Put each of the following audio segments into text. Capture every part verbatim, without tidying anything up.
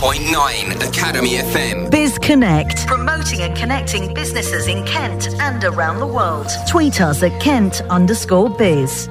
point nine Academy F M. Biz Connect. Promoting and connecting businesses in Kent and around the world. Tweet us at Kent underscore biz.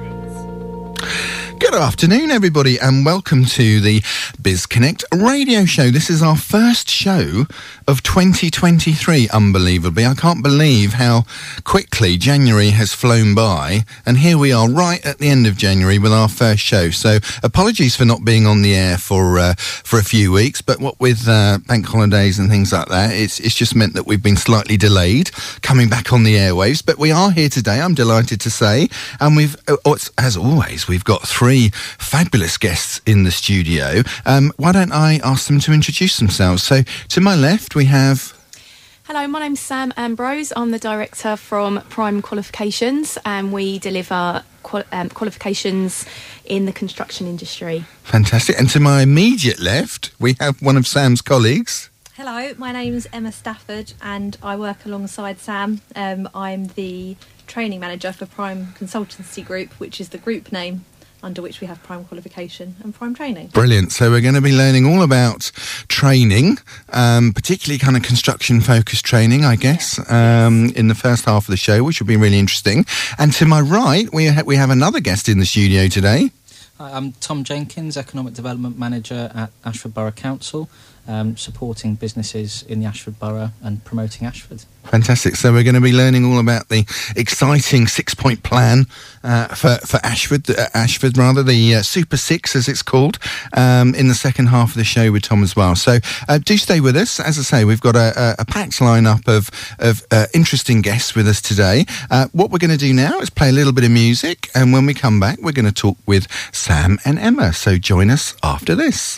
Good afternoon, everybody, and welcome to the Biz Connect radio show. This is our first show of twenty twenty-three, unbelievably. I can't believe how quickly January has flown by, and here we are right at the end of January with our first show. So apologies for not being on the air for uh, for a few weeks, but what with uh, bank holidays and things like that, it's, it's just meant that we've been slightly delayed coming back on the airwaves. But we are here today, I'm delighted to say, and we've, uh, as always, we've got three fabulous guests in the studio. Um, why don't I ask them to introduce themselves? So to my left we have... Hello, my name's Sam Ambrose. I'm the director from Prime Qualifications, and we deliver qual- um, qualifications in the construction industry. Fantastic. And to my immediate left we have one of Sam's colleagues. Hello, my name's Emma Stafford and I work alongside Sam. Um, I'm the training manager for Prime Consultancy Group, which is the group name under which we have Prime Qualification and Prime Training. Brilliant. So we're going to be learning all about training, um, particularly kind of construction-focused training, I guess, yeah. um, in the first half of the show, which will be really interesting. And to my right, we, ha- we have another guest in the studio today. Hi, I'm Tom Jenkins, Economic Development Manager at Ashford Borough Council, um, supporting businesses in the Ashford Borough and promoting Ashford. Fantastic. So we're going to be learning all about the exciting six-point plan uh, for, for Ashford, uh, Ashford rather, the uh, Super Six, as it's called, um, in the second half of the show with Tom as well. So uh, do stay with us. As I say, we've got a, a, a packed lineup of, of uh, interesting guests with us today. Uh, what we're going to do now is play a little bit of music, and when we come back, we're going to talk with Sam and Emma. So join us after this.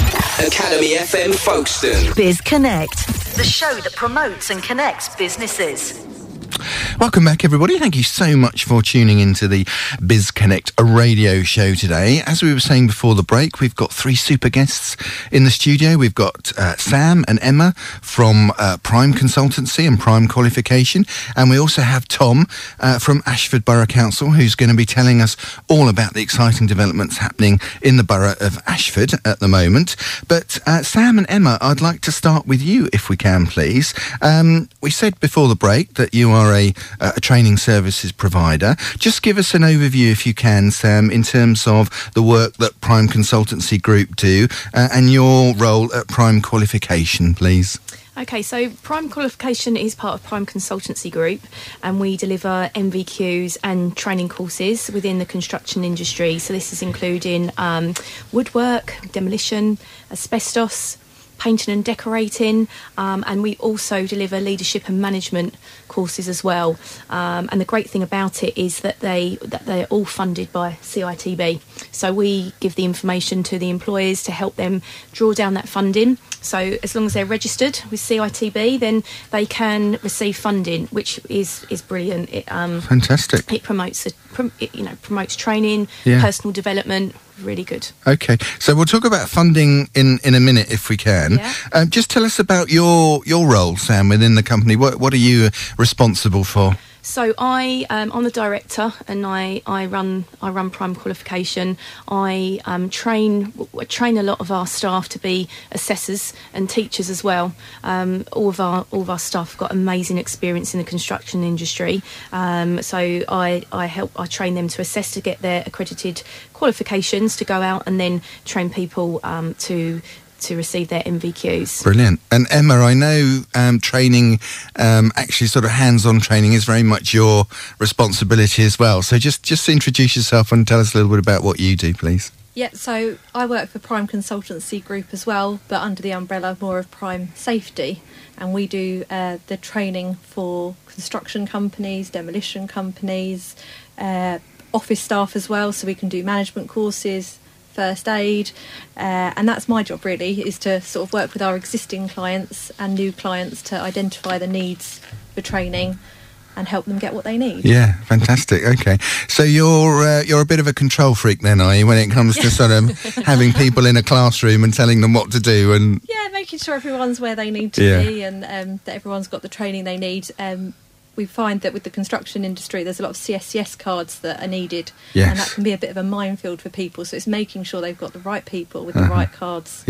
Academy F M Folkestone. Biz Connect, the show that promotes and connects businesses. Welcome back, everybody. Thank you so much for tuning into the Biz Connect radio show today. As we were saying before the break, we've got three super guests in the studio. We've got uh, Sam and Emma from uh, Prime Consultancy and Prime Qualification, and we also have Tom uh, from Ashford Borough Council, who's going to be telling us all about the exciting developments happening in the borough of Ashford at the moment. But uh, Sam and Emma, I'd like to start with you, if we can, please. Um, we said before the break that you are A, a training services provider. Just give us an overview, if you can, Sam, in terms of the work that Prime Consultancy Group do uh, and your role at Prime Qualification, please. Okay, so Prime Qualification is part of Prime Consultancy Group, and we deliver M V Qs and training courses within the construction industry. So this is including um, woodwork, demolition, asbestos, painting and decorating, um, and we also deliver leadership and management courses as well. Um, and the great thing about it is that they that they're all funded by C I T B. So we give the information to the employers to help them draw down that funding. So as long as they're registered with C I T B, then they can receive funding, which is is brilliant. It, um, Fantastic. It promotes it, you know promotes training, yeah. personal development. Really good. Okay, so we'll talk about funding in, in a minute if we can. Yeah. Uh, just tell us about your your role, Sam, within the company. What what are you responsible for? So I, um, I'm the director, and I, I run I run Prime Qualification. I um, train train a lot of our staff to be assessors and teachers as well. Um, all of our all of our staff have got amazing experience in the construction industry. Um, so I, I help I train them to assess to get their accredited qualifications to go out and then train people um, to. to receive their M V Qs. Brilliant. And Emma, I know um, training, um, actually sort of hands-on training is very much your responsibility as well. So just, just introduce yourself and tell us a little bit about what you do, please. Yeah, so I work for Prime Consultancy Group as well, but under the umbrella more of Prime Safety. And we do uh, the training for construction companies, demolition companies, uh, office staff as well, so we can do management courses, first aid, uh, and that's my job really, is to sort of work with our existing clients and new clients to identify the needs for training and help them get what they need. Yeah, fantastic. Okay, so you're uh, you're a bit of a control freak then, are you, when it comes to sort of having people in a classroom and telling them what to do? And yeah, making sure everyone's where they need to yeah. be, and um, that everyone's got the training they need. Um, we find that with the construction industry, there's a lot of C S C S cards that are needed, yes. and that can be a bit of a minefield for people. So it's making sure they've got the right people with uh-huh. the right cards. Yeah.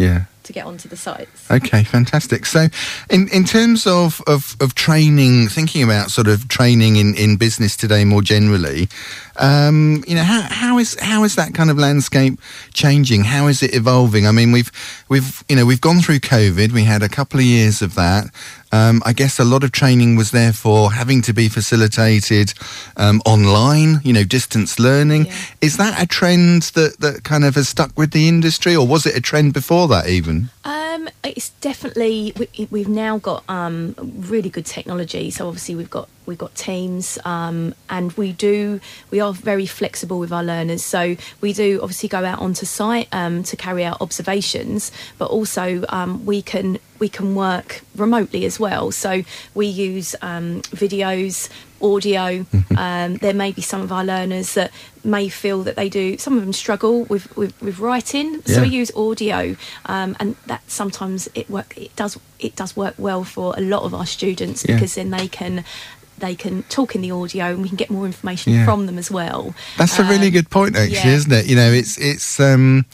to get onto the sites. Okay, fantastic. So in, in terms of, of, of training, thinking about sort of training in, in business today more generally, um, you know, how, how is how is that kind of landscape changing? How is it evolving? I mean, we've we've you know we've gone through COVID. We had a couple of years of that. Um, I guess a lot of training was therefore having to be facilitated um, online. You know, distance learning. Yeah. Is that a trend that that kind of has stuck with the industry, or was it a trend before that even? Um, it's definitely we, we've now got um, really good technology. So obviously we've got we've got Teams, um, and we do we are very flexible with our learners. So we do obviously go out onto site um, to carry out observations, but also um, we can we can work remotely as well. So we use um, videos, audio. Um, there may be some of our learners that may feel that they do. Some of them struggle with with, with writing, so Yeah. we use audio, um, and that sometimes it work. It does it does work well for a lot of our students Yeah. because then they can. They can talk in the audio, and we can get more information Yeah. from them as well. That's a really Um, good point, actually, yeah. isn't it? You know, it's it's um,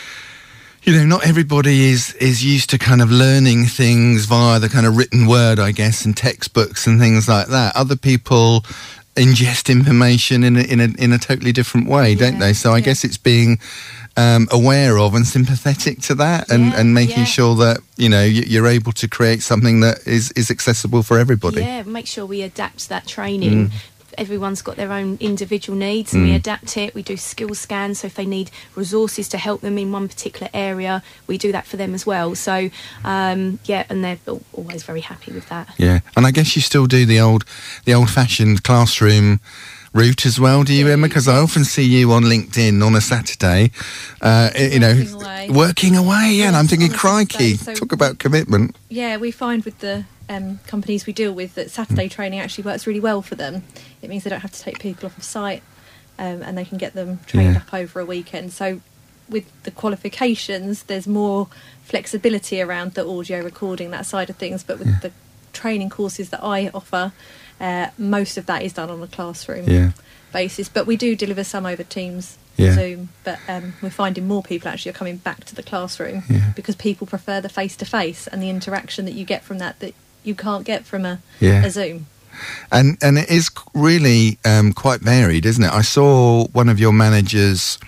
you know, not everybody is is used to kind of learning things via the kind of written word, I guess, and textbooks and things like that. Other people ingest information in a in a in a totally different way, don't Yeah, they? So I yeah. guess it's being um, aware of and sympathetic to that, and, Yeah, and making yeah. sure that you know you- you're able to create something that is is accessible for everybody. Yeah, make sure we adapt that training. Everyone's got their own individual needs, and we adapt it. We do skill scans, so if they need resources to help them in one particular area, we do that for them as well. So, um, yeah, and they're al- always very happy with that. Yeah, and I guess you still do the old, the old-fashioned classroom route as well, do you, Yeah, Emma? Because I often see you on LinkedIn on a Saturday, uh, you know, Working away. working away. Yeah, and I'm Yes, thinking, on a crikey, Saturday, so- talk about commitment. Yeah, we find with the um, companies we deal with that Saturday training actually works really well for them. It means they don't have to take people off of site, um, and they can get them trained Yeah. up over a weekend. So with the qualifications, there's more flexibility around the audio recording, that side of things. But with the training courses that I offer, uh, most of that is done on a classroom Yeah, basis. But we do deliver some over Teams, Yeah. Zoom. But um, we're finding more people actually are coming back to the classroom Yeah. because people prefer the face-to-face and the interaction that you get from that that you can't get from a, Yeah. a Zoom. and and it is really um, quite varied, isn't it? I saw one of your managers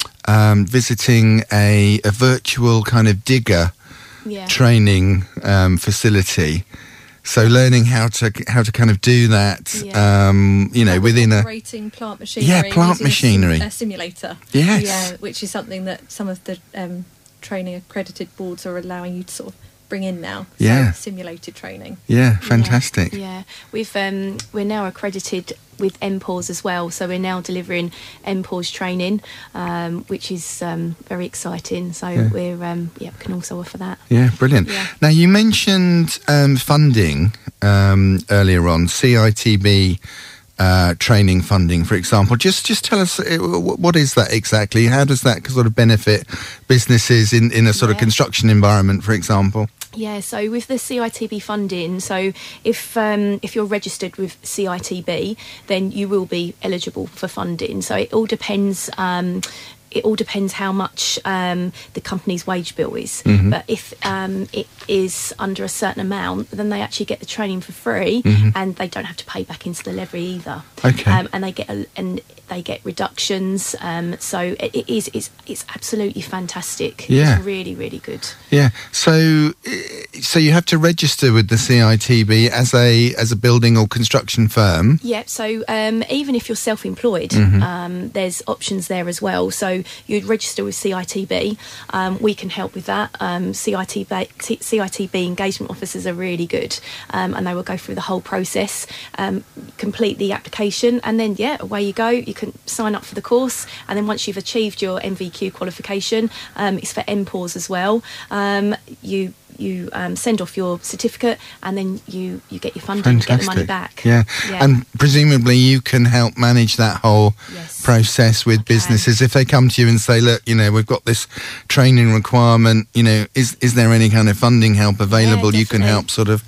um, visiting a, a virtual kind of digger Yeah. training um, facility. So learning how to how to kind of do that, Yeah. um, you know, That was within a operating plant machinery. Yeah, plant using a sim- machinery. A, simulator. Yes. Yeah, which is something that some of the um, training accredited boards are allowing you to sort of bring in now. So Yeah. simulated training. yeah, fantastic. Yeah, yeah. We've um, we're now accredited with M P A W S as well, so we're now delivering M P A W S training, um, which is um, very exciting. So Yeah. we're um, yeah, we can also offer that. Yeah, brilliant. Yeah. Now you mentioned um, funding um, earlier on, C I T B uh, training funding, for example. Just just tell us uh, wh- what is that exactly? How does that sort of benefit businesses in, in a sort of Yeah. construction environment, for example? Yeah, so with the C I T B funding, so if um, if you're registered with C I T B, then you will be eligible for funding. So it all depends. Um, it all depends how much um, the company's wage bill is. Mm-hmm. But if um, it is under a certain amount, then they actually get the training for free, and they don't have to pay back into the levy either. Mm-hmm. Okay. Um, and they get a, and they get reductions. Um, so it, it is it's it's absolutely fantastic. Yeah. It's really really good. Yeah. So uh, so you have to register with the C I T B as a as a building or construction firm. Yeah, so um, even if you're self-employed, Mm-hmm. um, there's options there as well. So you'd register with C I T B. Um, we can help with that. Um, C I T B, T- C I T B engagement officers are really good, um, and they will go through the whole process, um, complete the application, and then yeah, away you go. You can sign up for the course, and then once you've achieved your M V Q qualification, um, it's for M P A W S as well. Um, you you um, send off your certificate, and then you you get your funding, Fantastic. get the money back. Yeah. And presumably you can help manage that whole Yes. process with I can. businesses. If they come to you and say, look, you know, we've got this training requirement, you know, is is there any kind of funding help available? You can definitely. help sort of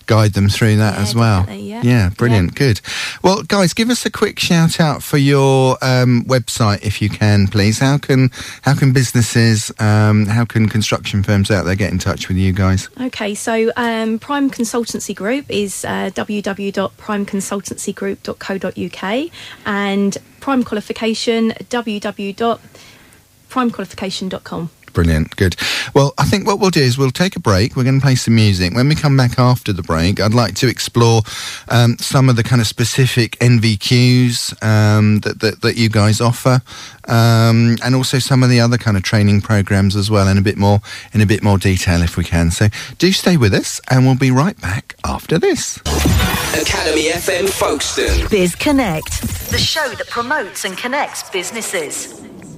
guide them through that Yeah, as well. definitely, yeah. Yeah, brilliant, Yeah. good. Well, guys, give us a quick shout out for your um, website if you can, please. How can how can businesses, um, how can construction firms out there get in touch with you guys? Okay, so um, Prime Consultancy Group is uh, w w w dot prime consultancy group dot co dot u k, and Prime Qualification, w w w dot prime qualification dot com. Brilliant, good. Well, I think what we'll do is we'll take a break. We're going to play some music. When we come back after the break, I'd like to explore um, some of the kind of specific N V Qs um, that, that that you guys offer, um, and also some of the other kind of training programs as well, in a bit more in a bit more detail if we can. So do stay with us, and we'll be right back after this. Academy F M Folkestone. Biz Connect, the show that promotes and connects businesses.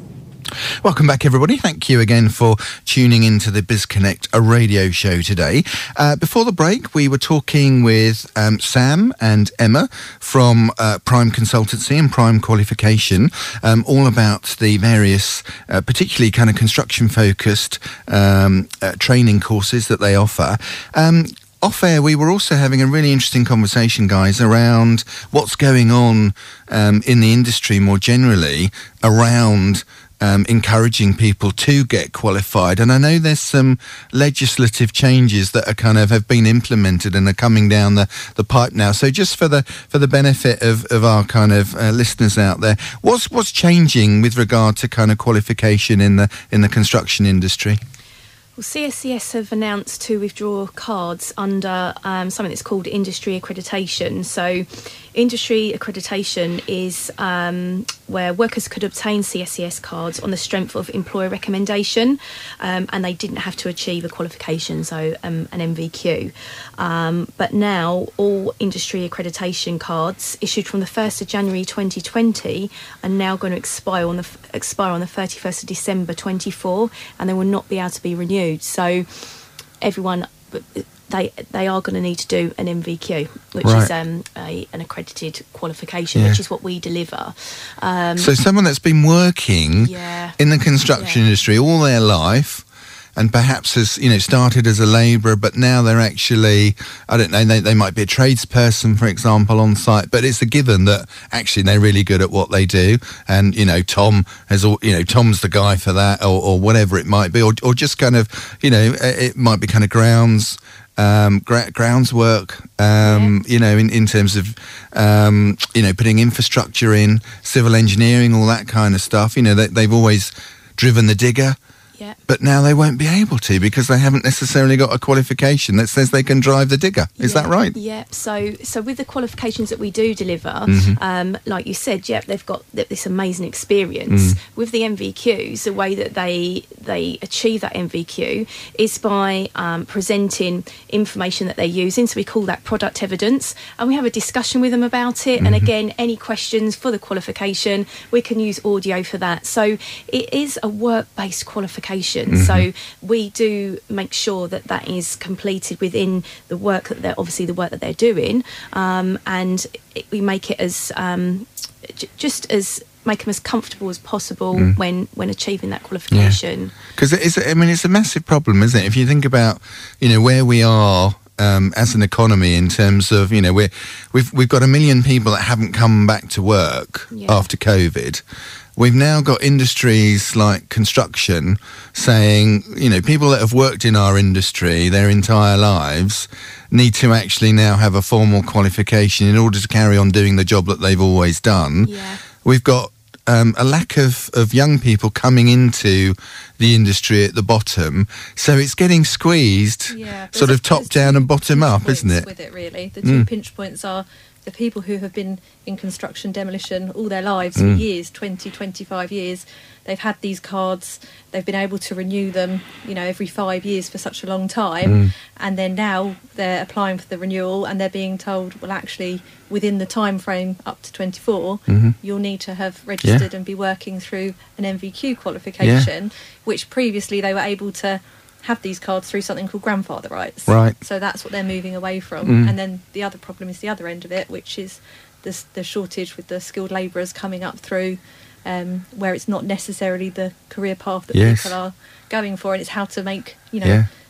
Welcome back, everybody. Thank you again for tuning into the BizConnect, a radio show today. Uh, before the break, we were talking with um, Sam and Emma from uh, Prime Consultancy and Prime Qualification, um, all about the various, uh, particularly kind of construction-focused um, uh, training courses that they offer. Um, Off air, we were also having a really interesting conversation, guys, around what's going on um, in the industry more generally around um, encouraging people to get qualified. And I know there's some legislative changes that are kind of have been implemented and are coming down the, the pipe now. So just for the for the benefit of, of our kind of uh, listeners out there, what's what's changing with regard to kind of qualification in the in the construction industry? Well, C S C S have announced to withdraw cards under um, something that's called industry accreditation. So industry accreditation is um, where workers could obtain C S C S cards on the strength of employer recommendation, um, and they didn't have to achieve a qualification, so um, an M V Q. Um, but now all industry accreditation cards issued from the first of January twenty twenty are now going to expire on the expire on the thirty-first of December twenty-four, and they will not be able to be renewed. So everyone, they they are going to need to do an M V Q, which Right. is um, a, an accredited qualification, Yeah. which is what we deliver. Um, So someone that's been working Yeah. in the construction Yeah. industry all their life, and perhaps has, you know, started as a labourer, but now they're actually, I don't know, they, they might be a tradesperson, for example, on site, but it's a given that actually they're really good at what they do. And, you know, Tom has, all, you know, Tom's the guy for that, or, or whatever it might be, or, or just kind of, you know, it might be kind of grounds, um, gra- grounds work, um, you know, in, in terms of, um, you know, putting infrastructure in, civil engineering, all that kind of stuff. You know, they, they've always driven the digger. yeah. But now they won't be able to because they haven't necessarily got a qualification that says they can drive the digger. Is Yeah, that right? Yeah. So, so with the qualifications that we do deliver, Mm-hmm. um, like you said, yeah, they've got th- this amazing experience. Mm. With the M V Qs, the way that they they achieve that M V Q is by um, presenting information that they're using. So we call that product evidence, and we have a discussion with them about it. Mm-hmm. And again, any questions for the qualification, we can use audio for that. So it is a work-based qualification. Mm-hmm. So we do make sure that that is completed within the work that they're obviously the work that they're doing, um, and it, we make it as um, j- just as make them as comfortable as possible Mm. when when achieving that qualification. Because it is, I mean, it's a massive problem, isn't it? If you think about, you know, where we are um, as an economy in terms of, you know, we're, we've we've got a million people that haven't come back to work Yeah. after COVID. We've now got industries like construction saying, you know, people that have worked in our industry their entire lives need to actually now have a formal qualification in order to carry on doing the job that they've always done. Yeah. We've got um, a lack of, of young people coming into the industry at the bottom, so it's getting squeezed Yeah, sort there's- of top there's down two and bottom pinch up, isn't points it? With it, really, the two Mm. pinch points are the people who have been in construction demolition all their lives Mm. for years, twenty, twenty-five years. They've had these cards, they've been able to renew them, you know, every five years for such a long time, Mm. and then now they're applying for the renewal and they're being told, well, actually, within the time frame up to twenty-four, Mhm. you'll need to have registered and be working through an M V Q qualification, which previously they were able to have these cards through something called grandfather rights. Right. So that's what they're moving away from. Mm. And then the other problem is the other end of it, which is the, the shortage with the skilled labourers coming up through, um, where it's not necessarily the career path that Yes. people are going for, and it's how to make, you know, Yeah.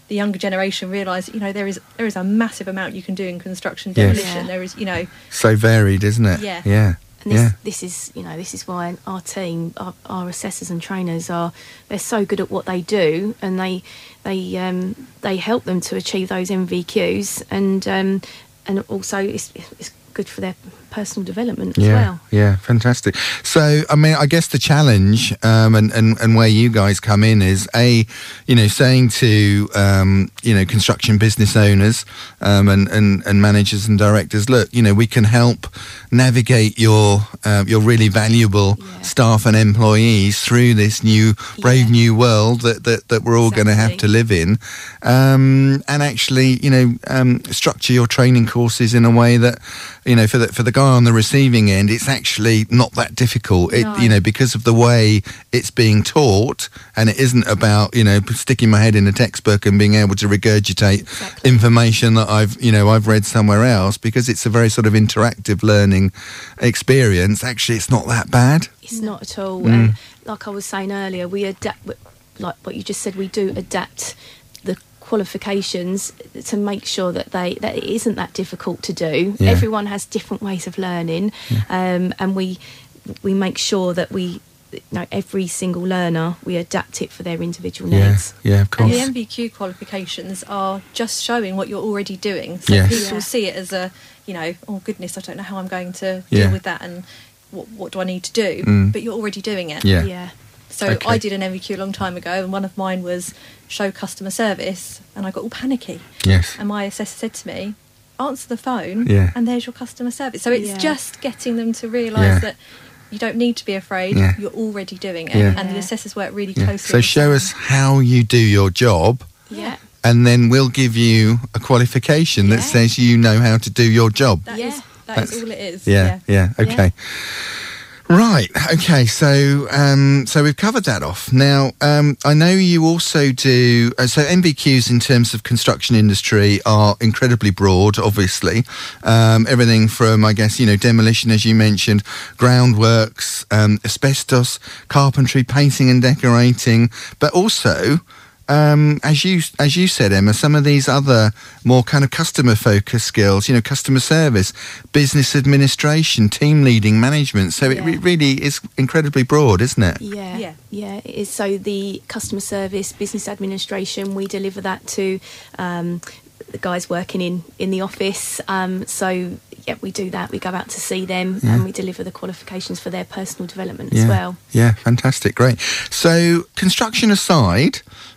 the younger generation realise, you know, there is there is a massive amount you can do in construction Yes. demolition. Yeah. There is, you know, So varied, isn't it? Yeah. Yeah. And this, Yeah. this is, you know, this is why our team, our, our assessors and trainers are, they're so good at what they do, and they, they, um, they help them to achieve those M V Qs, and, um, and also it's, it's good for their personal development as Yeah, well. yeah, fantastic. So, I mean, I guess the challenge um, and, and, and where you guys come in is, A, you know, saying to, um, you know, construction business owners um, and, and, and managers and directors, look, you know, we can help navigate your uh, your really valuable Yeah. staff and employees through this new, brave Yeah. new world that, that, that we're all going to have to Exactly. live in. Um, and actually, you know, um, structure your training courses in a way that, you know, for the, for the guy on the receiving end, it's actually not that difficult. It, No. you know, because of the way it's being taught, and it isn't about, you know, sticking my head in a textbook and being able to regurgitate Exactly. information that I've, you know, I've read somewhere else, because it's a very sort of interactive learning experience. Actually, it's not that bad. It's not at all. Mm. And like I was saying earlier, we adapt, like what you just said, we do adapt the qualifications to make sure that they that it isn't that difficult to do. Yeah. Everyone has different ways of learning, um, and we we make sure that we, you know, every single learner, we adapt it for their individual Yeah, needs. yeah, of and course. the M V Q qualifications are just showing what you're already doing. So Yes. people Yeah. see it as a, you know, oh goodness, I don't know how I'm going to Yeah. deal with that, and what, what do I need to do? Mm. But you're already doing it. Yeah. Yeah. So Okay. I did an M V Q a long time ago, and one of mine was show customer service, and I got all panicky. Yes. And my assessor said to me, answer the phone, Yeah. and there's your customer service. So it's Yeah. just getting them to realise Yeah. that you don't need to be afraid, Yeah. you're already doing it. Yeah. And the Yeah. assessors work really Yeah. closely So with show them. us how you do your job, Yeah. and then we'll give you a qualification that Yeah. says you know how to do your job. That Yeah. is- that is That's- all it is. Yeah, yeah, Yeah. okay. Right, okay, so um, so we've covered that off. Now, um, I know you also do, uh, so M V Qs in terms of construction industry are incredibly broad, obviously. Um, everything from, I guess, you know, demolition, as you mentioned, groundworks, um, asbestos, carpentry, painting and decorating, but also, um, as you as you said, Emma, some of these other more kind of customer focused skills, you know, customer service, business administration, team leading, management. So it Yeah. re- really is incredibly broad, isn't it? Yeah, Yeah. yeah, it is. So the customer service, business administration, we deliver that to um, the guys working in, in the office. Um, so yeah, we do that. We go out to see them, Yeah. and we deliver the qualifications for their personal development Yeah. as well. Yeah, fantastic, great. So construction aside.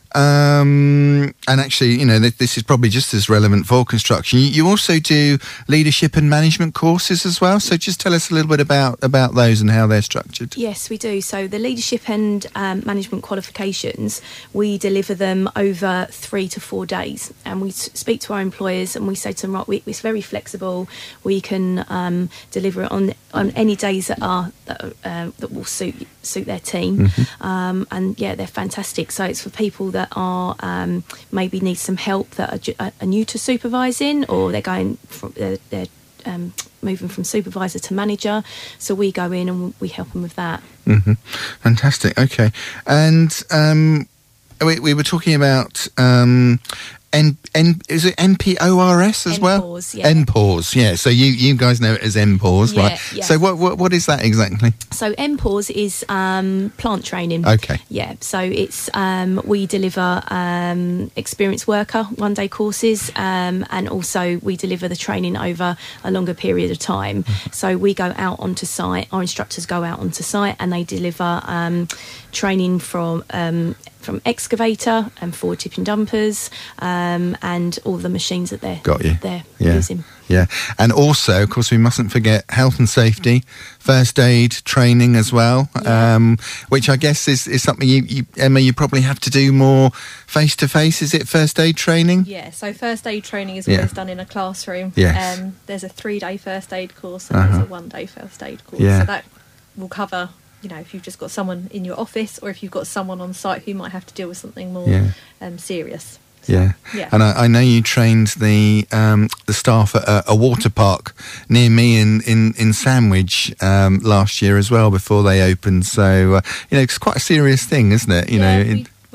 Um, and actually, you know, th- this is probably just as relevant for construction. You, you also do leadership and management courses as well. So just tell us a little bit about, about those and how they're structured. Yes, we do. So the leadership and um, management qualifications, we deliver them over three to four days, and we s- speak to our employers and we say to them, right, we, it's very flexible. We can um, deliver it on on any days that are that, are, uh, that will suit suit their team, um, and yeah, they're fantastic. So it's for people that are um, maybe need some help, that are, ju- are new to supervising, or they're going from they're, they're um, moving from supervisor to manager. So we go in and we help them with that. hmm Fantastic. Okay. And um, we, we were talking about um, N, N, is it N P O R S as well? N P O R S, yeah. N P O R S, yeah. So you, you guys know it as N P O R S, Yeah, right? yeah. So what, what what is that exactly? So N P O R S is um, plant training. Okay. Yeah, so it's um, we deliver um, experienced worker one day courses, um, and also we deliver the training over a longer period of time. So we go out onto site, our instructors go out onto site, and they deliver um, training from um, from excavator and forward tipping dumpers, um, and all the machines that they're Got you. they're Yeah. using. Yeah. And also, of course, we mustn't forget health and safety, first aid training as well, Yeah. um, which I guess is, is something you, you, Emma, you probably have to do more face to face. Is it first aid training? Yeah, so first aid training is Yeah. always done in a classroom. Yes. Um, there's a three-day first aid course and Uh-huh. there's a one-day first aid course. Yeah. So that will cover, you know, if you've just got someone in your office or if you've got someone on site who might have to deal with something more Yeah. um, serious. So, Yeah. Yeah. And I, I know you trained the um, the staff at a, a water park near me in, in, in Sandwich um, last year as well before they opened. So, uh, you know, it's quite a serious thing, isn't it? You yeah, know, we, it,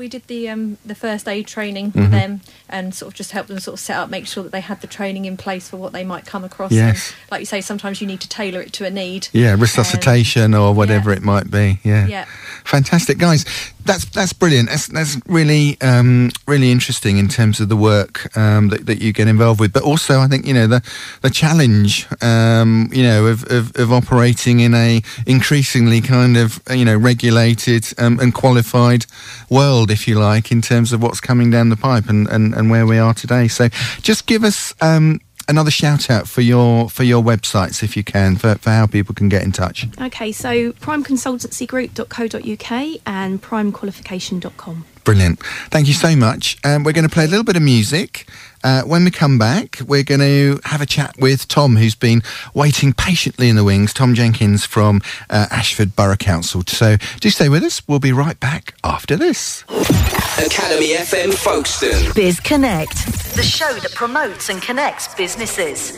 we did the um, the first aid training Mhm. for them, and sort of just help them sort of set up, make sure that they had the training in place for what they might come across. Yes. And like you say, sometimes you need to tailor it to a need. Yeah, resuscitation or whatever yeah. it might be. Yeah. Yeah. Fantastic, guys. That's that's brilliant. That's that's really um, really interesting in terms of the work um, that, that you get involved with. But also, I think you know the the challenge, um, you know, of, of, of operating in a increasingly kind of you know regulated um, and qualified world, if you like, in terms of what's coming down the pipe and, and, and where we are today. So, just give us um, another shout out for your for your websites, if you can, for, for how people can get in touch. Okay, so prime consultancy group dot co dot uk and prime qualification dot com. Brilliant. Thank you so much. Um, we're going to play a little bit of music. Uh, when we come back, we're going to have a chat with Tom, who's been waiting patiently in the wings, Tom Jenkins from uh, Ashford Borough Council. So do stay with us. We'll be right back after this. Academy F M Folkestone. Biz Connect, the show that promotes and connects businesses.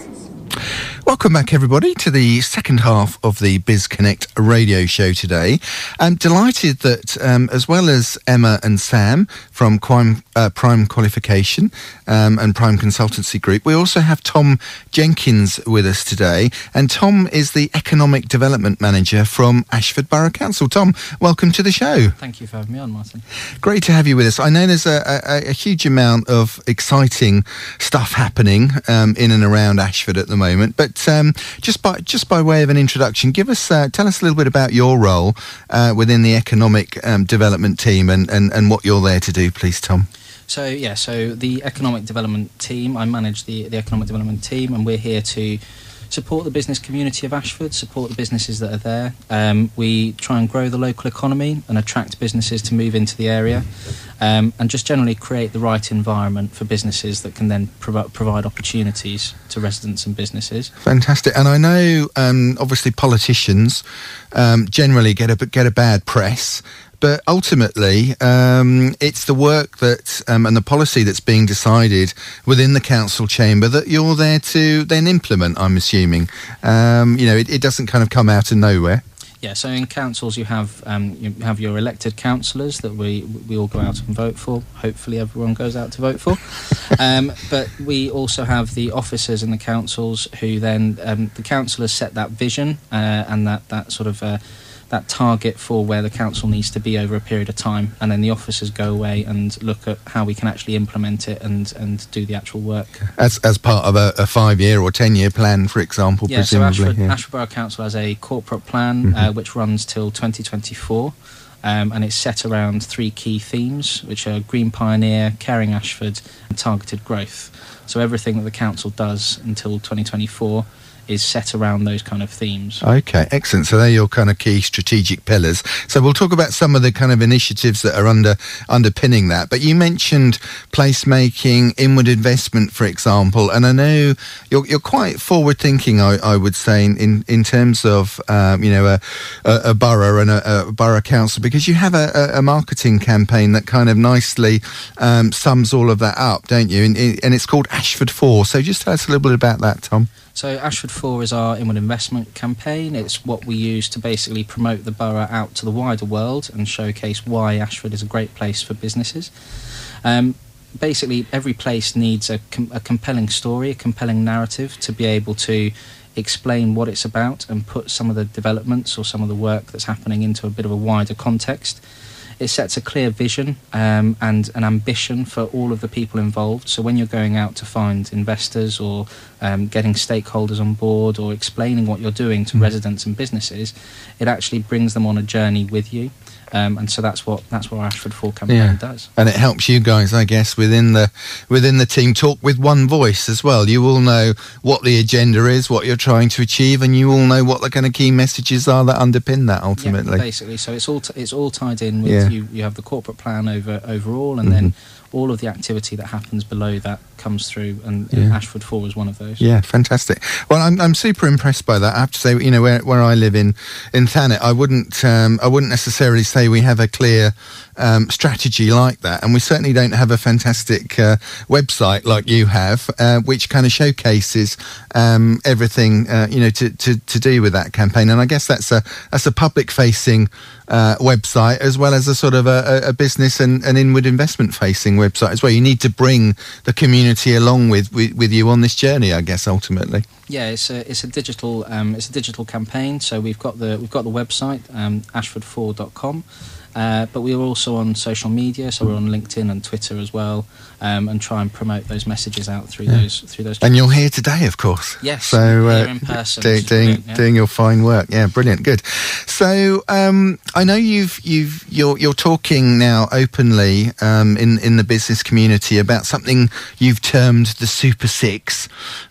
Welcome back, everybody, to the second half of the Biz Connect radio show today. I'm delighted that, um, as well as Emma and Sam from Prime, uh, Prime Qualification um, and Prime Consultancy Group, we also have Tom Jenkins with us today. And Tom is the Economic Development Manager from Ashford Borough Council. Tom, welcome to the show. Thank you for having me on, Martin. Great to have you with us. I know there's a, a, a huge amount of exciting stuff happening um, in and around Ashford at the moment, but um, just by just by way of an introduction, give us uh, tell us a little bit about your role uh, within the economic um, development team and, and, and what you're there to do, please, Tom. So yeah, so the economic development team, I manage the the economic development team, and we're here to support the business community of Ashford, support the businesses that are there. Um, we try and grow the local economy and attract businesses to move into the area, um, and just generally create the right environment for businesses that can then prov- provide opportunities to residents and businesses. Fantastic. And I know, um, obviously, politicians um, generally get a get a bad press. But ultimately, um, it's the work that um, and the policy that's being decided within the council chamber that you're there to then implement, I'm assuming. Um, you know, it, it doesn't kind of come out of nowhere. Yeah, so in councils you have um, you have your elected councillors that we we all go out and vote for. Hopefully everyone goes out to vote for. um, but we also have the officers in the councils who then, um, the councillors set that vision uh, and that, that sort of... Uh, that target for where the council needs to be over a period of time, and then the officers go away and look at how we can actually implement it and, and do the actual work. As as part of a, a five-year or ten-year plan, for example, yeah, so presumably. Ashford, yeah. Ashford Borough Council has a corporate plan Mm-hmm. uh, which runs till twenty twenty-four, um, and it's set around three key themes, which are Green Pioneer, Caring Ashford, and Targeted Growth. So everything that the council does until twenty twenty-four is set around those kind of themes. Okay, excellent. So they're your kind of key strategic pillars. So we'll talk about some of the kind of initiatives that are under underpinning that. But you mentioned placemaking, inward investment, for example, and I know you're you're quite forward thinking. I, I would say in, in in terms of um, you know a, a, a borough and a, a borough council, because you have a, a marketing campaign that kind of nicely um, sums all of that up, don't you? And, and it's called Ashford four. So just tell us a little bit about that, Tom. So Ashford four is our inward investment campaign. It's what we use to basically promote the borough out to the wider world and showcase why Ashford is a great place for businesses. Um, basically, every place needs a, com- a compelling story, a compelling narrative to be able to explain what it's about and put some of the developments or some of the work that's happening into a bit of a wider context. It sets a clear vision um, and an ambition for all of the people involved. So when you're going out to find investors or um, getting stakeholders on board or explaining what you're doing to mm. residents and businesses, it actually brings them on a journey with you. Um, and so that's what that's what our Ashford four campaign yeah. does. And it helps you guys, I guess, within the within the team talk with one voice as well. You all know what the agenda is, what you're trying to achieve, and you all know what the kind of key messages are that underpin that ultimately. Yeah, basically, so it's all t- it's all tied in with yeah. you. You have the corporate plan over overall, and mm-hmm. then all of the activity that happens below that comes through, and, yeah. and Ashford four is one of those. Yeah, fantastic. Well, I'm I'm super impressed by that. I have to say, you know, where where I live in in Thanet, I wouldn't um, I wouldn't necessarily say we have a clear um, strategy like that, and we certainly don't have a fantastic uh, website like you have, uh, which kind of showcases um, everything uh, you know to, to to do with that campaign. And I guess that's a that's a public facing uh, website, as well as a sort of a, a business and an inward investment facing website as well. You need to bring the community along with, with, with you on this journey, I guess, ultimately. Yeah, it's a it's a digital um, it's a digital campaign. So we've got the we've got the website um, ashford four dot com. Uh, but we're also on social media, so we're on LinkedIn and Twitter as well, um, and try and promote those messages out through yeah. those through those. And you're here today, of course. Yes, so uh, here in person, do, doing yeah. doing your fine work. Yeah, brilliant, good. So um, I know you've you've you're you're talking now openly um, in in the business community about something you've termed the Super Six.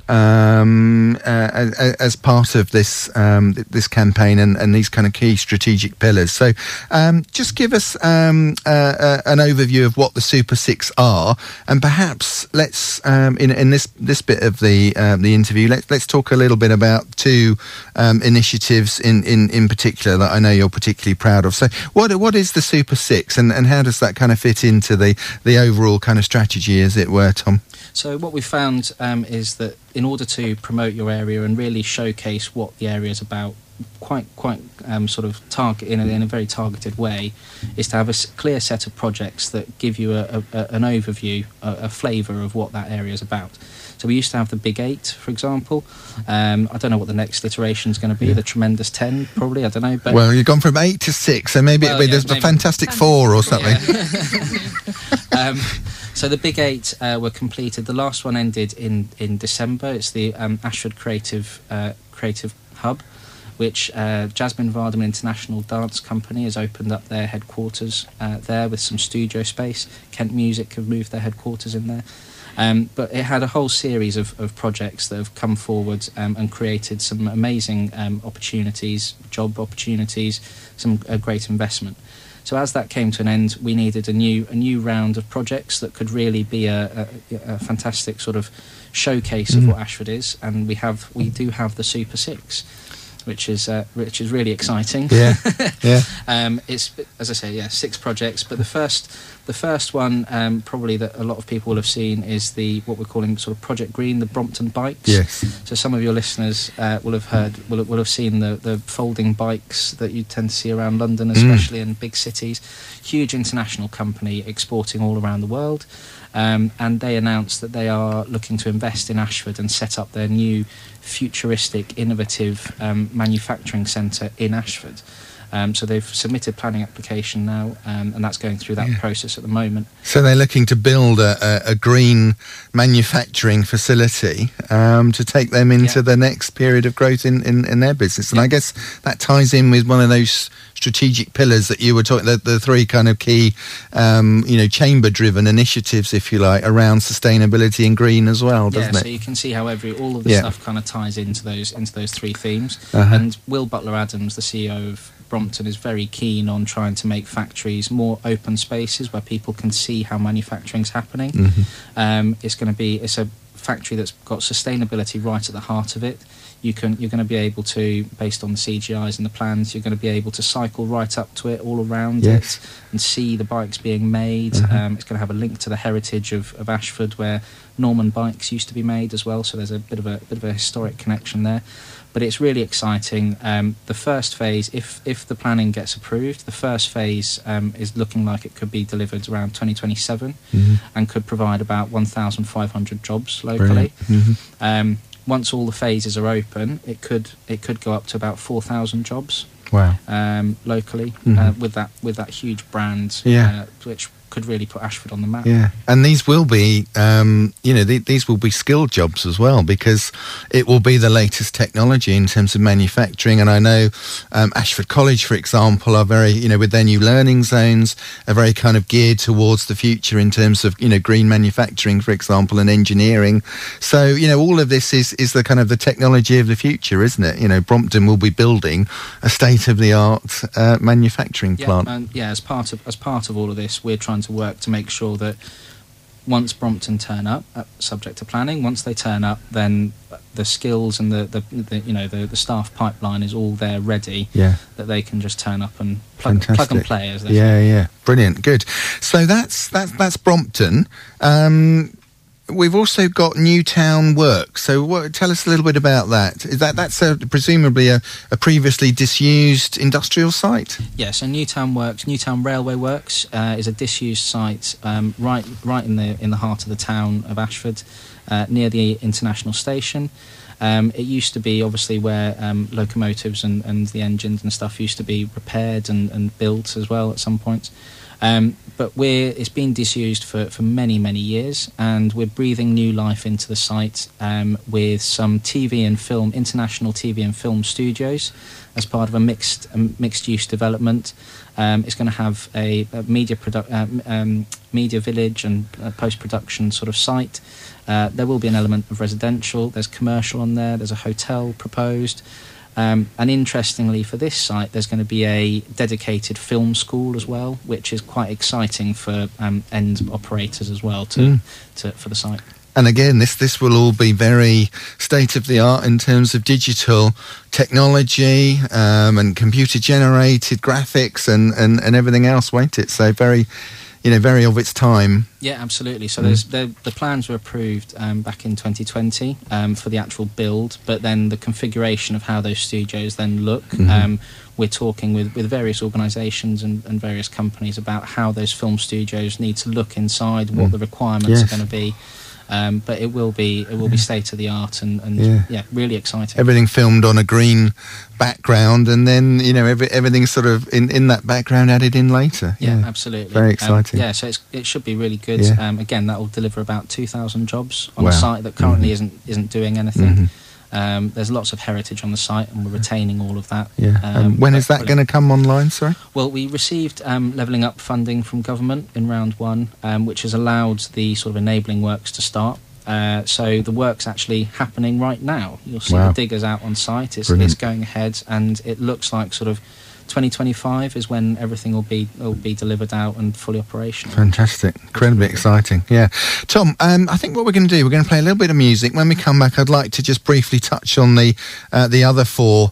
Um, uh, as, as part of this um, this campaign and, and these kind of key strategic pillars. So um, just give us um, uh, uh, an overview of what the Super Six are, and perhaps let's um, in, in this this bit of the um, the interview let's let's talk a little bit about two um, initiatives in, in, in particular that I know you're particularly proud of. So what what is the Super Six, and, and how does that kind of fit into the the overall kind of strategy, as it were, Tom? So what we found um, is that in order to promote your area and really showcase what the area is about, quite quite um, sort of target in a, in a very targeted way, is to have a s- clear set of projects that give you a, a, a, an overview, a, a flavour of what that area is about. So we used to have the Big Eight, for example. Um, I don't know what the next iteration is going to be. Yeah. The Tremendous Ten, probably. I don't know. But well, you've gone from eight to six, so maybe well, it'll be yeah, the maybe. Fantastic Four or something. Yeah. um, so the Big Eight uh, were completed. The last one ended in, in December. It's the um, Ashford Creative uh, Creative Hub, which uh, Jasmine Vardaman International Dance Company has opened up their headquarters uh, there with some studio space. Kent Music have moved their headquarters in there. Um, but it had a whole series of, of projects that have come forward um, and created some amazing um, opportunities, job opportunities, some uh, great investment. So as that came to an end, we needed a new a new round of projects that could really be a, a, a fantastic sort of showcase mm. of what Ashford is, and we have we do have the Super Six, which is uh, which is really exciting. Yeah, yeah. um, it's as I say, yeah, six projects. But the first the first one, um, probably that a lot of people will have seen, is the what we're calling sort of Project Green, the Brompton bikes. Yes. So some of your listeners uh, will have heard, will will have seen the the folding bikes that you tend to see around London, especially mm. in big cities. Huge international company exporting all around the world. Um, and they announced that they are looking to invest in Ashford and set up their new futuristic, innovative um, manufacturing centre in Ashford. Um, so they've submitted planning application now, um, and that's going through that yeah. process at the moment. So they're looking to build a, a, a green manufacturing facility um, to take them into yeah. the next period of growth in, in, in their business. And yeah. I guess that ties in with one of those strategic pillars that you were talking, the, the three kind of key, um, you know, chamber-driven initiatives, if you like, around sustainability and green as well, doesn't yeah, it? So you can see how every all of the yeah. stuff kind of ties into those into those three themes. Uh-huh. And Will Butler-Adams, the C E O of Brompton, is very keen on trying to make factories more open spaces where people can see how manufacturing's happening. Mm-hmm. Um, it's going to be it's a factory that's got sustainability right at the heart of it. You can you're going to be able to, based on the C G Is and the plans, you're going to be able to cycle right up to it, all around yes. it, and see the bikes being made. Mm-hmm. Um, it's going to have a link to the heritage of, of Ashford, where Norman bikes used to be made as well. So there's a bit of a bit of a historic connection there. But it's really exciting. Um, the first phase, if if the planning gets approved, the first phase um, is looking like it could be delivered around twenty twenty-seven mm-hmm. and could provide about one thousand five hundred jobs locally. Mm-hmm. Um, once all the phases are open, it could it could go up to about four thousand jobs. Wow. Um, locally, mm-hmm. uh, with that with that huge brand, yeah. uh, which could really put Ashford on the map. Yeah, and these will be, um, you know, th- these will be skilled jobs as well, because it will be the latest technology in terms of manufacturing. And I know um, Ashford College, for example, are very, you know, with their new learning zones, are very kind of geared towards the future in terms of, you know, green manufacturing, for example, and engineering. So, you know, all of this is, is the kind of the technology of the future, isn't it? You know, Brompton will be building a state-of-the-art uh, manufacturing yeah, plant. And yeah, as part of as part of all of this, we're trying to work to make sure that once Brompton turn up, uh, subject to planning, once they turn up, then the skills and the, the, the you know the, the staff pipeline is all there ready. Yeah, that they can just turn up and plug, plug and play, as they yeah, say. Yeah, brilliant, good. So that's that's that's Brompton. Um, we've also got Newtown Works. So what, tell us a little bit about that. Is that that's a, presumably a, a previously disused industrial site? Yeah, so Newtown Works, Newtown Railway Works, uh, is a disused site um, right right in the in the heart of the town of Ashford, uh, near the International Station. Um, it used to be obviously where um, locomotives and, and the engines and stuff used to be repaired and, and built as well at some point. Um, but we're, it's been disused for, for many, many years, and we're breathing new life into the site um, with some T V and film, international T V and film studios as part of a mixed a mixed-use development. Um, it's going to have a, a media produ- uh, um, media village and a post-production sort of site. Uh, there will be an element of residential, there's commercial on there, there's a hotel proposed. Um, and interestingly, for this site, there's going to be a dedicated film school as well, which is quite exciting for um, end operators as well to, mm. to for the site. And again, this this will all be very state-of-the-art in terms of digital technology um, and computer-generated graphics and, and, and everything else, won't it? So very, you know, very of its time. Yeah, absolutely. So Mm. there's the, the plans were approved um, back in twenty twenty um, for the actual build, but then the configuration of how those studios then look, Mhm. um, we're talking with, with various organisations and, and various companies about how those film studios need to look inside, what Mm. the requirements Yes. are going to be. Um, but it will be it will be state of the art and, and Yeah. yeah. really exciting. Everything filmed on a green background, and then, you know, every, everything sort of in, in that background added in later. Yeah, absolutely. Very Um, exciting. yeah, so it's, it should be really good. Yeah. Um, again, that will deliver about two thousand jobs on Wow. a site that currently Mhm. isn't isn't doing anything. Mhm. Um, there's lots of heritage on the site, and we're retaining all of that. Yeah. Um, Um, when is but that going to come online, sorry? Well, we received um, levelling up funding from government in round one, um, which has allowed the sort of enabling works to start. Uh, so the work's actually happening right now. You'll see Wow. the diggers out on site. It's, Brilliant. it's going ahead, and it looks like sort of twenty twenty-five is when everything will be will be delivered out and fully operational. Fantastic. Incredibly exciting. Yeah. Tom, um, I think what we're going to do, we're going to play a little bit of music. When we come back, I'd like to just briefly touch on the uh, the other four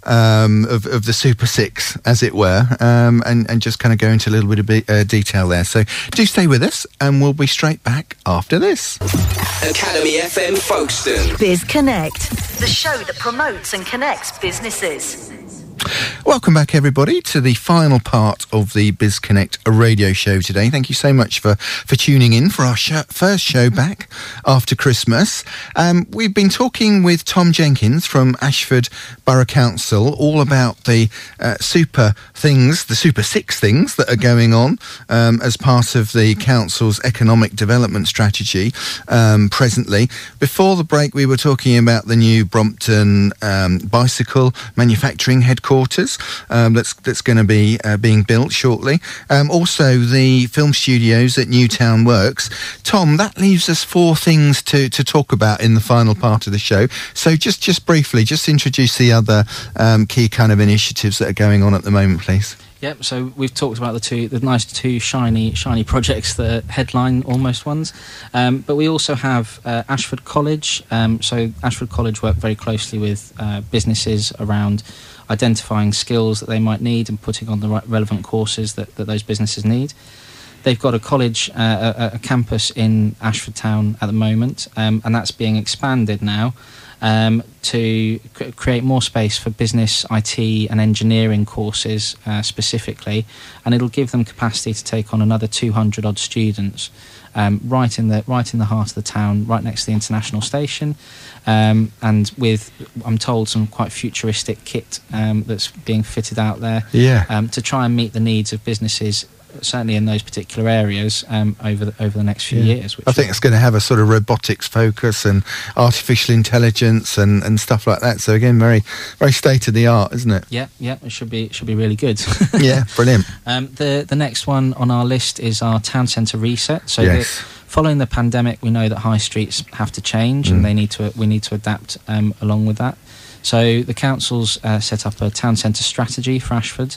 um, of, of the Super Six, as it were, um, and, and just kind of go into a little bit of be- uh, detail there. So do stay with us, and we'll be straight back after this. Academy F M Folkestone. Biz Connect, the show that promotes and connects businesses. Welcome back, everybody, to the final part of the BizConnect radio show today. Thank you so much for, for tuning in for our sh- first show back after Christmas. Um, we've been talking with Tom Jenkins from Ashford Borough Council all about the uh, super things, the super six things that are going on um, as part of the council's economic development strategy um, presently. Before the break, we were talking about the new Brompton um, bicycle manufacturing headquarters. Um, that's that's going to be uh, being built shortly. Um, also, the film studios at Newtown Works. Tom, that leaves us four things to, to talk about in the final part of the show. So just, just briefly, just introduce the other um, key kind of initiatives that are going on at the moment, please. Yep. So we've talked about the two, the nice two shiny, shiny projects, the headline almost ones. Um, but we also have uh, Ashford College. Um, so Ashford College work very closely with uh, businesses around identifying skills that they might need and putting on the right relevant courses that, that those businesses need. They've got a college, uh, a, a campus in Ashford Town at the moment, um, and that's being expanded now um, to c- create more space for business, I T and engineering courses uh, specifically, and it'll give them capacity to take on another two hundred odd students um, right in the right in the heart of the town, right next to the International Station. Um, and with, I'm told, some quite futuristic kit um, that's being fitted out there Yeah. um, to try and meet the needs of businesses, certainly in those particular areas, um, over the, over the next few Yeah. years. Which I think it's going to have a sort of robotics focus and artificial intelligence and, and stuff like that. So again, very very state of the art, isn't it? Yeah, yeah, it should be it should be really good. Yeah, brilliant. Um, the the next one on our list is our town centre reset. So Yes. the, following the pandemic, we know that high streets have to change, Mm. and they need to we need to adapt um, along with that. So the council's uh, set up a town centre strategy for Ashford,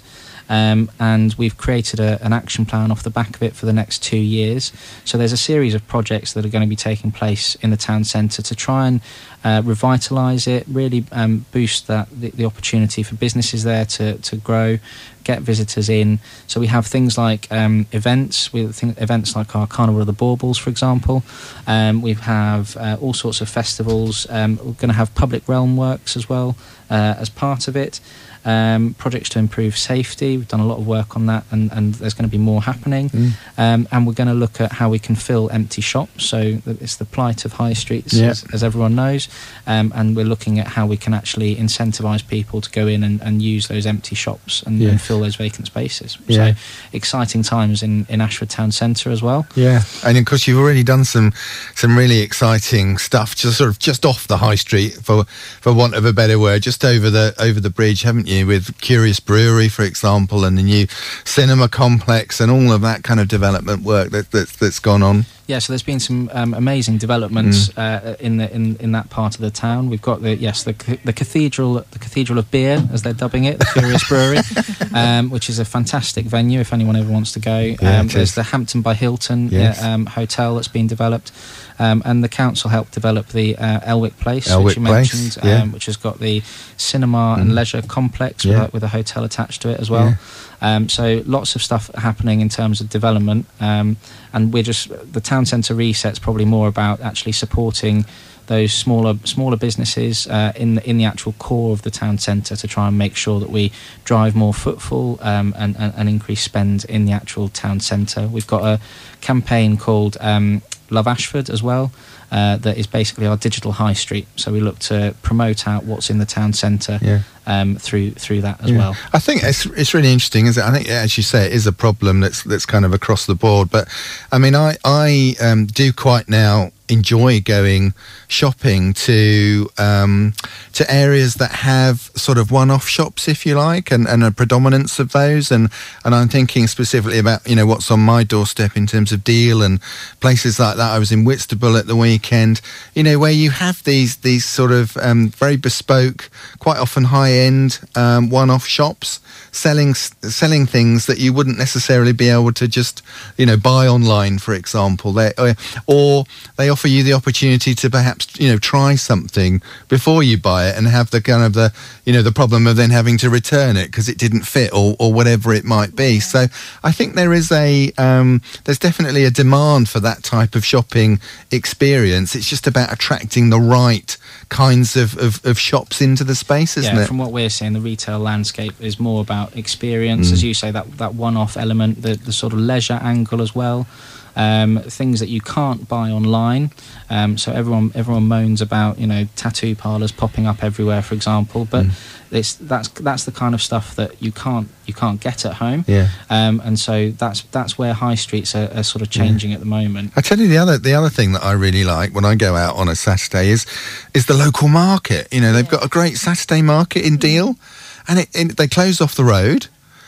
Um, and we've created a, an action plan off the back of it for the next two years. So there's a series of projects that are going to be taking place in the town centre to try and uh, revitalise it, really um, boost that the, the opportunity for businesses there to, to grow, get visitors in. So we have things like um, events, we think events like our Carnival of the Baubles, for example. Um, we have uh, all sorts of festivals. Um, we're going to have public realm works as well uh, as part of it. Um, projects to improve safety. We've done a lot of work on that, and, and there's going to be more happening. Mm. Um, and we're going to look at how we can fill empty shops. So it's the plight of high streets, yeah. as, as everyone knows. Um, and we're looking at how we can actually incentivise people to go in and, and use those empty shops and, yeah. and fill those vacant spaces. Yeah. So exciting times in, in Ashford Town Centre as well. Yeah, and of course you've already done some some really exciting stuff, just sort of just off the high street, for for want of a better word, just over the over the bridge, haven't you? With Curious Brewery, for example, and the new cinema complex and all of that kind of development work that, that, that's gone on. Yeah, so there's been some um, amazing developments mm. uh, in the in, in that part of the town. We've got the yes the the cathedral the cathedral of beer, as they're dubbing it, the Curious Brewery, um, which is a fantastic venue if anyone ever wants to go. Yeah, um, there's the Hampton by Hilton yes. uh, um, hotel that's been developed, um, and the council helped develop the uh, Elwick Place, Elwick which you Place, mentioned, yeah. um, which has got the cinema mm. and leisure complex yeah. with, a, with a hotel attached to it as well. Yeah. Um, so lots of stuff happening in terms of development, um, and we're just the town centre reset's probably more about actually supporting those smaller smaller businesses uh, in the, in the actual core of the town centre to try and make sure that we drive more footfall um, and, and, and increase spend in the actual town centre. We've got a campaign called um, Love Ashford as well. Uh, that is basically our digital high street. So we look to promote out what's in the town centre yeah. um, through through that as yeah. well. I think it's it's really interesting, isn't it? I think, as you say, it is a problem that's that's kind of across the board. But I mean, I I um, do quite now enjoy going shopping to um, to areas that have sort of one-off shops, if you like, and, and a predominance of those. And, and I'm thinking specifically about, you know, what's on my doorstep in terms of Deal and places like that. I was in Whitstable at the weekend, you know, where you have these these sort of um, very bespoke, quite often high-end um, one-off shops selling selling things that you wouldn't necessarily be able to just, you know, buy online, for example. They, or, or they offer you the opportunity to perhaps, you know, try something before you buy it and have the kind of the, you know, the problem of then having to return it because it didn't fit or, or whatever it might be. Yeah. So I think there is a, um, there's definitely a demand for that type of shopping experience. It's just about attracting the right kinds of, of, of shops into the space, isn't yeah, it? From what we're seeing, the retail landscape is more about experience, mm. as you say, that, that one-off element, the, the sort of leisure angle as well. Um, things that you can't buy online. Um, so everyone everyone moans about, you know, tattoo parlours popping up everywhere, for example. But mm. it's that's that's the kind of stuff that you can't you can't get at home. Yeah. Um, and so that's that's where high streets are, are sort of changing yeah. at the moment. I tell you, the other the other thing that I really like when I go out on a Saturday is is the local market. You know, they've got a great Saturday market in Deal, and it, it, they close off the road.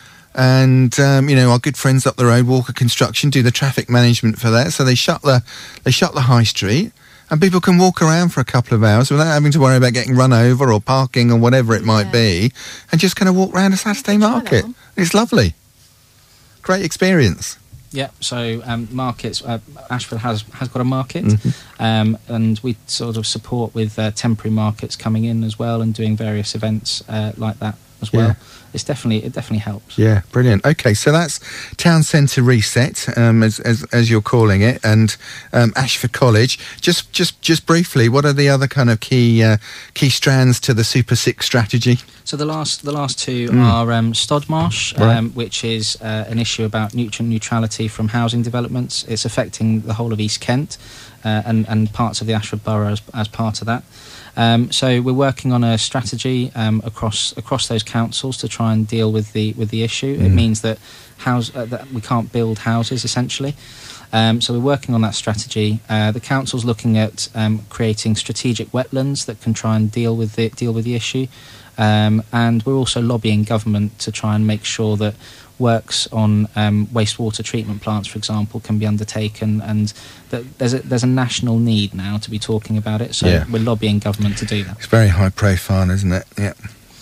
And um, you know, our good friends up the road, Walker Construction, do the traffic management for that. So they shut the they shut the high street, and people can walk around for a couple of hours without having to worry about getting run over or parking or whatever it might yeah. be, and just kind of walk around a Saturday market. It's lovely, great experience. Yeah, so um, markets. Uh, Ashford has has got a market, mm-hmm. um, and we sort of support with uh, temporary markets coming in as well and doing various events uh, like that as well. Yeah. It's definitely it definitely helps. Yeah, brilliant. Okay, so that's Town Centre Reset, um, as, as as you're calling it, and um, Ashford College. Just just just briefly, what are the other kind of key uh, key strands to the Super Six strategy? So the last the last two mm. are um, Stodmarsh, right. um, which is uh, an issue about nutrient neutrality from housing developments. It's affecting the whole of East Kent uh, and and parts of the Ashford Borough as, as part of that. Um, so we're working on a strategy um, across across those councils to try and deal with the with the issue. Mm. It means that house uh, that we can't build houses essentially. Um, so we're working on that strategy. Uh, the council's looking at um, creating strategic wetlands that can try and deal with the deal with the issue. Um, and we're also lobbying government to try and make sure that works on um, wastewater treatment plants, for example, can be undertaken, and that there's a, there's a national need now to be talking about it. So yeah. we're lobbying government to do that. It's very high profile, isn't it? Yeah.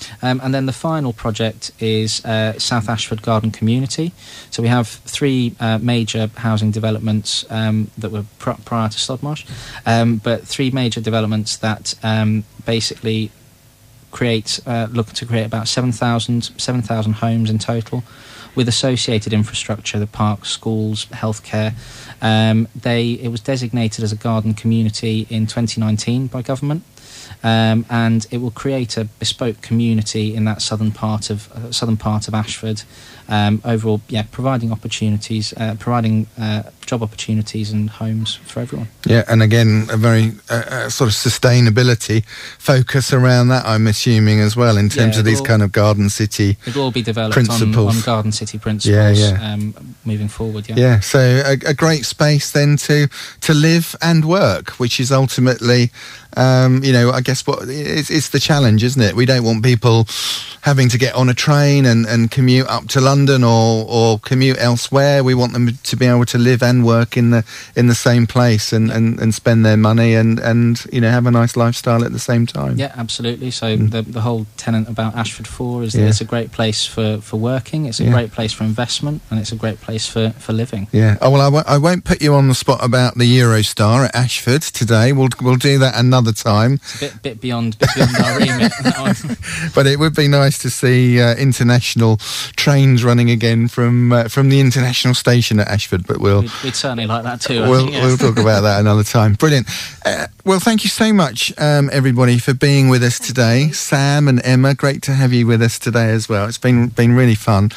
Um, and then the final project is uh, South Ashford Garden Community. So we have three uh, major housing developments um, that were pr- prior to Stodmarsh, um, but three major developments that um, basically create, uh, look to create about seven thousand homes in total, with associated infrastructure, the parks, schools, healthcare. Um, they it was designated as a garden community in twenty nineteen by government, um, and it will create a bespoke community in that southern part of uh, southern part of Ashford. Um, overall, yeah, providing opportunities, uh, providing uh, job opportunities and homes for everyone. Yeah, and again, a very uh, uh, sort of sustainability focus around that, I'm assuming, as well, in terms Yeah, of these all, kind of garden city It'll all be developed principles. On, on garden city principles Yeah, yeah. Um, moving forward, yeah. Yeah, so a, a great space then to to live and work, which is ultimately, um, you know, I guess what it's, it's the challenge, isn't it? We don't want people having to get on a train and, and commute up to London or, or commute elsewhere. We want them to be able to live and work in the in the same place and, and, and spend their money and, and, you know, have a nice lifestyle at the same time. Yeah, absolutely. So mm. the the whole tenet about Ashford four is that Yeah. it's a great place for, for working, it's a Yeah. great place for investment, and it's a great place for, for living. Yeah. Oh, well, I won't, I won't put you on the spot about the Eurostar at Ashford today. We'll we'll do that another time. It's a bit bit beyond, bit beyond our remit. that one. But it would be nice to see uh, international trains running again from uh, from the international station at Ashford. But we'll We'd, we'd certainly like that too. I we'll, think, yeah. we'll talk about that another time. Brilliant. Uh, well, thank you so much, um, everybody, for being with us today. Sam and Emma, great to have you with us today as well. It's been been really fun.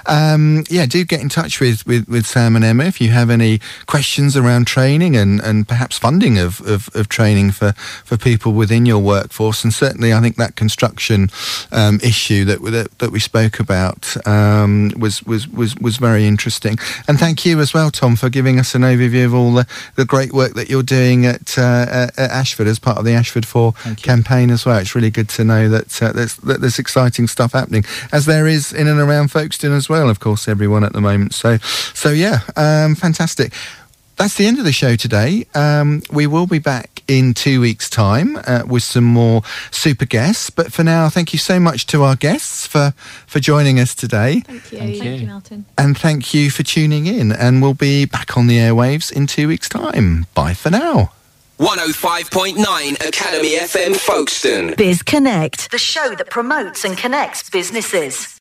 Um, yeah, do get in touch with, with, with Sam and Emma if you have any questions around training and, and perhaps funding of, of, of training for, for people within your workforce. And certainly, I think that construction um, issue that, that that we spoke about um, was, was was was very interesting. And thank you as well, Tom, for giving us an overview of all the, the great work that you're doing at, uh, at Ashford as part of the Ashford four campaign as well. It's really good to know that, uh, there's, that there's exciting stuff happening, as there is in and around Folkestone as well, of course, everyone at the moment. So, so yeah, um, fantastic. That's the end of the show today. Um, we will be back in two weeks' time uh, with some more super guests. But for now, thank you so much to our guests for, for joining us today. Thank you. Thank you. Thank you, Martin. And thank you for tuning in. And we'll be back on the airwaves in two weeks' time. Bye for now. one oh five point nine Academy F M Folkestone. Biz Connect, the show that promotes and connects businesses.